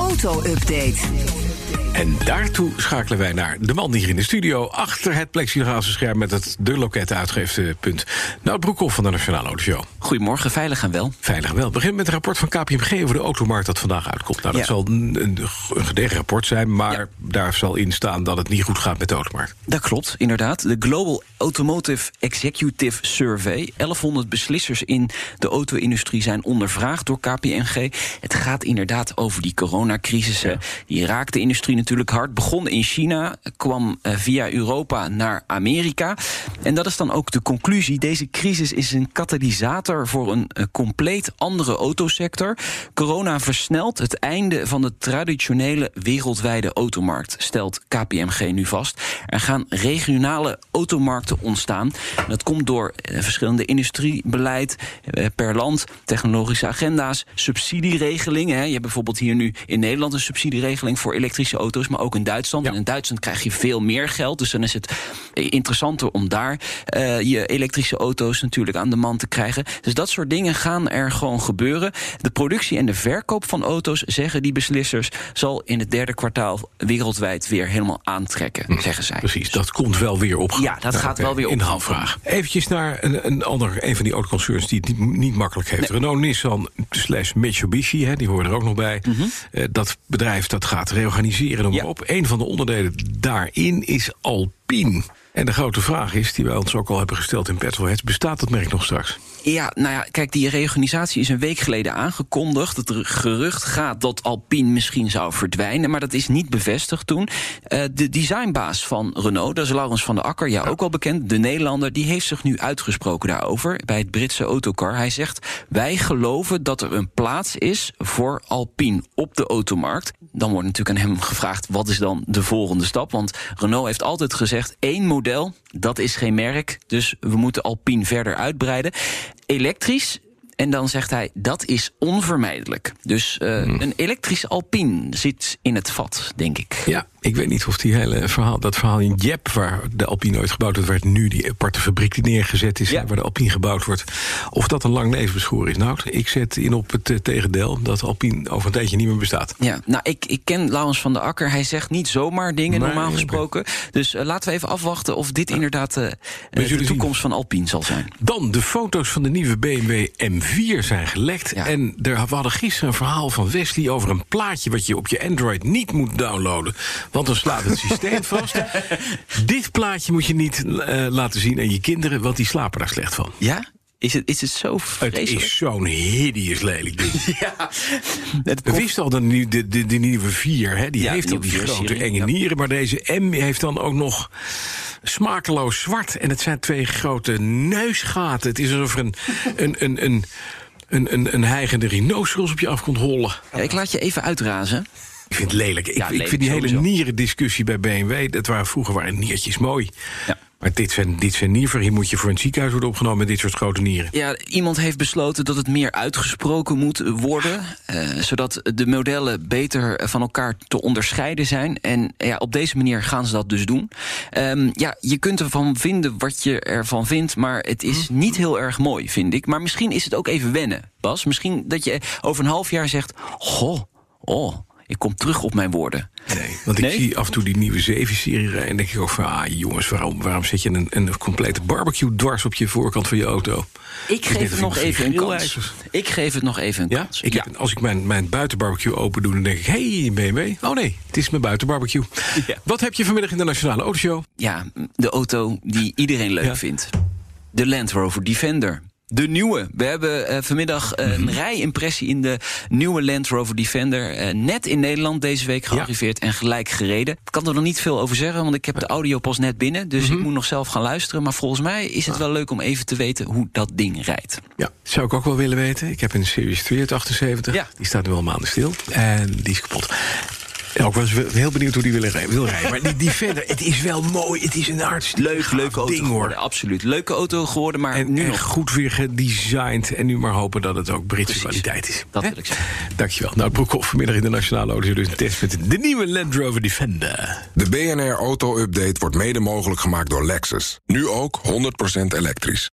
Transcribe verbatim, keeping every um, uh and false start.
auto-update. En daartoe schakelen wij naar de man hier in de studio achter het plexiglazen scherm met het de loket uitgeefpunt. Nout Broekhoff van de Nationale Autoshow. Goedemorgen, veilig en wel. Veilig en wel. Begin met het rapport van K P M G over de automarkt dat vandaag uitkomt. Nou, dat Ja. zal een, een, een gedegen rapport zijn, maar ja. daar zal in staan dat het niet goed gaat met de automarkt. Dat klopt, inderdaad. De Global Automotive Executive Survey. elfhonderd beslissers in de auto-industrie zijn ondervraagd door K P M G. Het gaat inderdaad over die coronacrisis. Ja. Die raakt de industrie natuurlijk hard. Begon in China, kwam via Europa naar Amerika. En dat is dan ook de conclusie. Deze crisis is een katalysator voor een compleet andere autosector. Corona versnelt het einde van de traditionele wereldwijde automarkt, stelt K P M G nu vast. Er gaan regionale automarkten ontstaan. Dat komt door verschillende industriebeleid per land, technologische agenda's, subsidieregelingen. Je hebt bijvoorbeeld hier nu in Nederland een subsidieregeling voor elektrische auto's, maar ook in Duitsland. Ja. En in Duitsland krijg je veel meer geld, dus dan is het interessanter om daar uh, je elektrische auto's natuurlijk aan de man te krijgen. Dus dat soort dingen gaan er gewoon gebeuren. De productie en de verkoop van auto's, zeggen die beslissers, zal in het derde kwartaal wereldwijd weer helemaal aantrekken, hm, zeggen zij. Precies, dat komt wel weer op. Ja, dat gaat wel weer op. Inhaalvraag. Eventjes naar een, een ander, een van die autoconcerns die het niet, niet makkelijk heeft. Nee. Renault, Nissan slash Mitsubishi, hè, die horen er ook nog bij. Mm-hmm. Uh, dat bedrijf dat gaat reorganiseren en ja. op. Een van de onderdelen daarin is Alpine. En de grote vraag is, die wij ons ook al hebben gesteld in Petrolheads, bestaat dat merk nog straks? Ja, nou ja, kijk, die reorganisatie is een week geleden aangekondigd. Het gerucht gaat dat Alpine misschien zou verdwijnen, maar dat is niet bevestigd toen. Uh, de designbaas van Renault, dat is Laurens van der Akker, ja, ook wel bekend, de Nederlander, die heeft zich nu uitgesproken daarover bij het Britse Autocar. Hij zegt, wij geloven dat er een plaats is voor Alpine op de automarkt. Dan wordt natuurlijk aan hem gevraagd, wat is dan de volgende stap? Want Renault heeft altijd gezegd, één model, dat is geen merk, dus we moeten Alpine verder uitbreiden. Elektrisch, en dan zegt hij, dat is onvermijdelijk. Dus uh, hmm. een elektrisch Alpine zit in het vat, denk ik. Ja, ik weet niet of die hele verhaal, dat verhaal in Jep, waar de Alpine ooit gebouwd wordt, waar nu die aparte fabriek die neergezet is, ja. waar de Alpine gebouwd wordt, of dat een lang levensbeschoor is. Nou, ik zet in op het uh, tegendeel, dat Alpine over een tijdje niet meer bestaat. Ja, nou, ik, ik ken Laurens van der Akker, hij zegt niet zomaar dingen, nee, normaal gesproken. Okay. Dus uh, laten we even afwachten of dit ja. inderdaad uh, de toekomst zien. van Alpine zal zijn. Dan, de foto's van de nieuwe B M W M vier zijn gelekt. Ja. En er, we hadden gisteren een verhaal van Wesley over een plaatje wat je op je Android niet moet downloaden, want dan slaat het systeem vast. Dit plaatje moet je niet uh, laten zien aan je kinderen, want die slapen daar slecht van. Ja? Is het, is het zo vreselijk? Het is zo'n hideous lelijk ding. Ja, het We wisten al, de, de, de, de nieuwe vier, hè, die ja, heeft al die grote serie, enge ja. nieren, maar deze M heeft dan ook nog smakeloos zwart. En het zijn twee grote neusgaten. Het is alsof er een, een, een, een, een, een, een hijgende rhinoceros op je af komt hollen. Ja, ik laat je even uitrazen. Ik vind het lelijk. Ik, ja, lelijk ik vind die sowieso. hele nierendiscussie bij B M W, dat waren, vroeger waren niertjes mooi. Ja. Maar dit zijn, dit zijn nierver. Hier moet je voor een ziekenhuis worden opgenomen met dit soort grote nieren. Ja, iemand heeft besloten dat het meer uitgesproken moet worden, uh, zodat de modellen beter van elkaar te onderscheiden zijn. En ja, op deze manier gaan ze dat dus doen. Um, ja, je kunt ervan vinden wat je ervan vindt, maar het is niet heel erg mooi, vind ik. Maar misschien is het ook even wennen, Bas. Misschien dat je over een half jaar zegt, goh, oh, ik kom terug op mijn woorden. Nee, want ik nee? zie af en toe die nieuwe zeven-serie rijden en denk ik ook van, ah jongens, waarom, waarom zet je een, een complete barbecue dwars op je voorkant van je auto? Ik geef het nog even een kans. Ik geef het nog even een ja? kans. Ik ja. heb, als ik mijn, mijn buitenbarbecue open doe, dan denk ik, hey, B M W. Oh nee, het is mijn buitenbarbecue. Ja. Wat heb je vanmiddag in de Nationale Autoshow? Ja, de auto die iedereen leuk ja. vindt. De Land Rover Defender. De nieuwe. We hebben uh, vanmiddag uh, een mm-hmm. rijimpressie in de nieuwe Land Rover Defender. Uh, net in Nederland deze week gearriveerd ja. en gelijk gereden. Ik kan er nog niet veel over zeggen, want ik heb de audio pas net binnen. Dus mm-hmm. ik moet nog zelf gaan luisteren. Maar volgens mij is het wel leuk om even te weten hoe dat ding rijdt. Ja, zou ik ook wel willen weten. Ik heb een Series twee uit achtenzeventig. Ja. Die staat nu al maanden stil. En die is kapot. Ja, ik was heel benieuwd hoe die wil rijden. Wil rijden. Maar die, die verder, het is wel mooi. Het is een hartstikke leuk, leuke auto ding, geworden. Absoluut. Leuke auto geworden, maar en, nu en nog goed weer gedesigned. En nu maar hopen dat het ook Britse Precies. kwaliteit is. Dat wil ik zeggen. Dankjewel. Nou, Broekhoff vanmiddag in de Nationale Auto. Dus een test met de nieuwe Land Rover Defender. De B N R Auto Update wordt mede mogelijk gemaakt door Lexus. Nu ook honderd procent elektrisch.